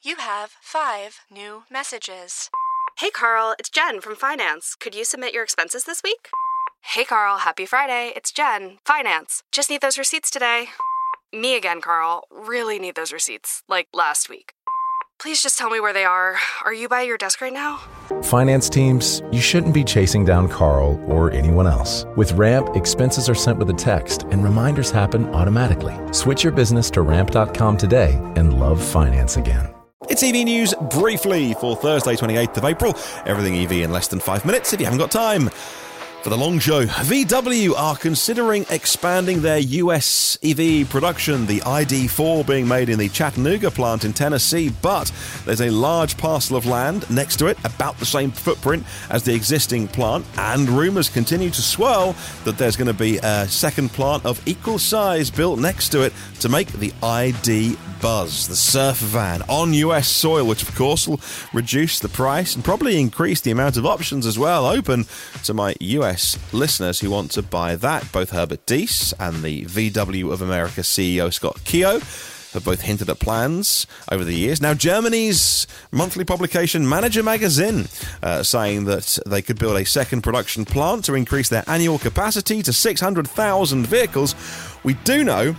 You have 5 new messages. Hey Carl, it's Jen from Finance. Could you submit your expenses this week? Hey Carl, happy Friday. It's Jen, Finance. Just need those receipts today. Me again, Carl. Really need those receipts, like last week. Please just tell me where they are. Are you by your desk right now? Finance teams, you shouldn't be chasing down Carl or anyone else. With Ramp, expenses are sent with a text and reminders happen automatically. Switch your business to ramp.com today and love finance again. It's EV News briefly for Thursday, 28th of April. Everything EV in less than 5 minutes if you haven't got time. For the long show, VW are considering expanding their US EV production, the ID4 being made in the Chattanooga plant in Tennessee, but there's a large parcel of land next to it, about the same footprint as the existing plant, and rumours continue to swirl that there's going to be a second plant of equal size built next to it to make the ID Buzz, the surf van, on US soil, which of course will reduce the price and probably increase the amount of options as well open to my US listeners who want to buy that. Both Herbert Diess and the VW of America CEO Scott Keogh have both hinted at plans over the years. Now, Germany's monthly publication Manager Magazine saying that they could build a second production plant to increase their annual capacity to 600,000 vehicles. We do know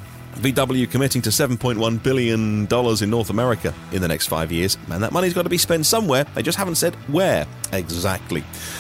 VW committing to $7.1 billion in North America in the next 5 years, and that money's got to be spent somewhere. They just haven't said where exactly.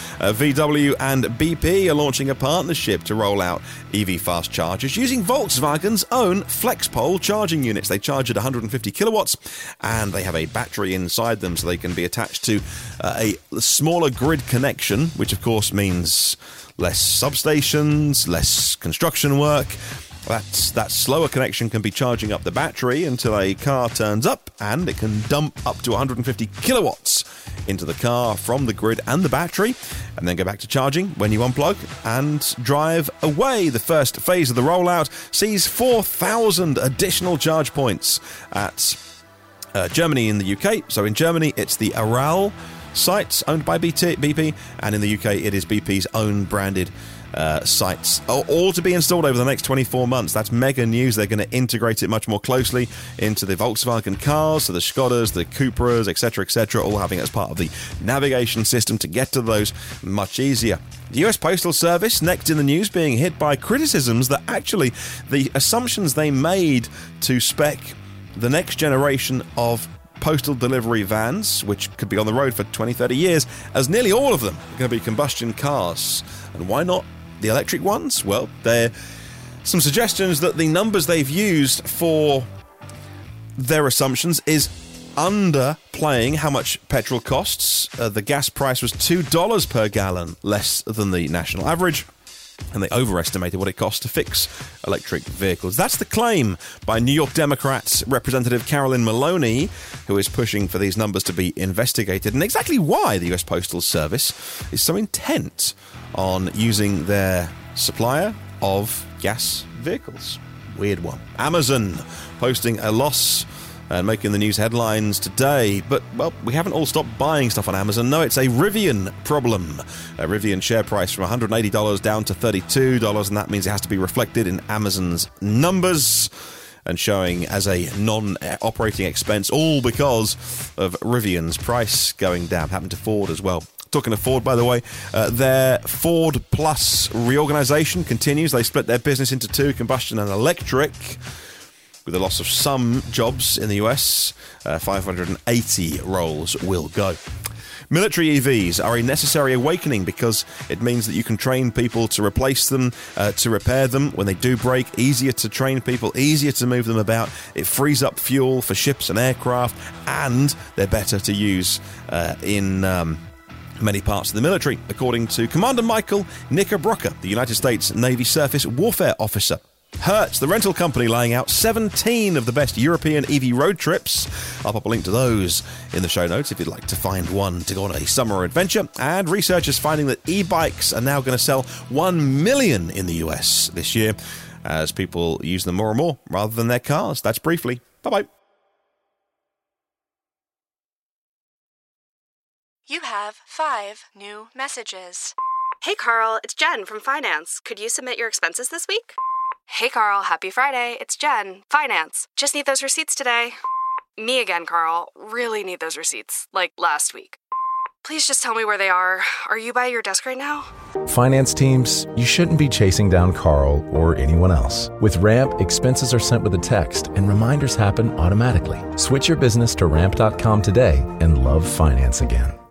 VW and BP are launching a partnership to roll out EV fast chargers using Volkswagen's own FlexPole charging units. They charge at 150 kilowatts, and they have a battery inside them so they can be attached to a smaller grid connection, which of course means less substations, less construction work. That slower connection can be charging up the battery until a car turns up, and it can dump up to 150 kilowatts into the car from the grid and the battery, and then go back to charging when you unplug and drive away. The first phase of the rollout sees 4,000 additional charge points at Germany and the UK. So in Germany, it's the Aral sites owned by BP, and in the UK, it is BP's own branded sites, all to be installed over the next 24 months. That's mega news. They're going to integrate it much more closely into the Volkswagen cars, so the Skodas, the Cupras, etc., all having it as part of the navigation system to get to those much easier. The US Postal Service, next in the news, being hit by criticisms that actually the assumptions they made to spec the next generation of postal delivery vans, which could be on the road for 20, 30 years, as nearly all of them are going to be combustion cars. And why not the electric ones? Well, there are some suggestions that the numbers they've used for their assumptions is underplaying how much petrol costs. The gas price was $2 per gallon less than the national average, and they overestimated what it costs to fix electric vehicles. That's the claim by New York Democrats Representative Carolyn Maloney, who is pushing for these numbers to be investigated, and exactly why the US Postal Service is so intent on using their supplier of gas vehicles. Weird one. Amazon posting a loss and making the news headlines today. But, well, we haven't all stopped buying stuff on Amazon. No, it's a Rivian problem. A Rivian share price from $180 down to $32, and that means it has to be reflected in Amazon's numbers and showing as a non-operating expense, all because of Rivian's price going down. Happened to Ford as well. Talking to Ford, by the way, their Ford Plus reorganization continues. They split their business into two, combustion and electric. With the loss of some jobs in the US, 580 roles will go. Military EVs are a necessary awakening because it means that you can train people to replace them, to repair them when they do break. Easier to train people, easier to move them about. It frees up fuel for ships and aircraft, and they're better to use in many parts of the military, according to Commander Michael Knickerbrocker, the United States Navy Surface Warfare Officer. Hertz, the rental company, laying out 17 of the best European EV road trips. I'll pop a link to those in the show notes if you'd like to find one to go on a summer adventure. And researchers finding that e-bikes are now going to sell 1 million in the US this year as people use them more and more rather than their cars. That's briefly. Bye-bye. You have 5 new messages. Hey Carl, it's Jen from Finance. Could you submit your expenses this week? Hey Carl, happy Friday. It's Jen, Finance. Just need those receipts today. Me again, Carl. Really need those receipts. Like last week. Please just tell me where they are. Are you by your desk right now? Finance teams, you shouldn't be chasing down Carl or anyone else. With Ramp, expenses are sent with a text and reminders happen automatically. Switch your business to ramp.com today and love finance again.